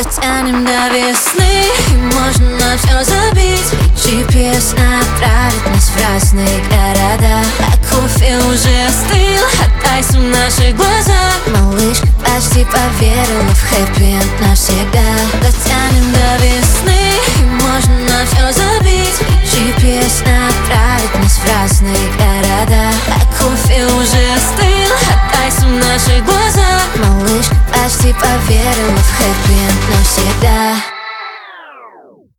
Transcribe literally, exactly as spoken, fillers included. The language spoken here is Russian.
Дотянем до весны, и можно на все забить. джи пи эс направит нас в разные города. А кофе уже остыл, отдай в наши глаза. Малышка почти поверила в хэппи-энд навсегда. Дотянем до весны, и можно на все забить. джи пи эс направит нас в разные города. А кофе уже остыл, отдай в наши глаза. Малышка почти поверила в хэппи-энд навсегда.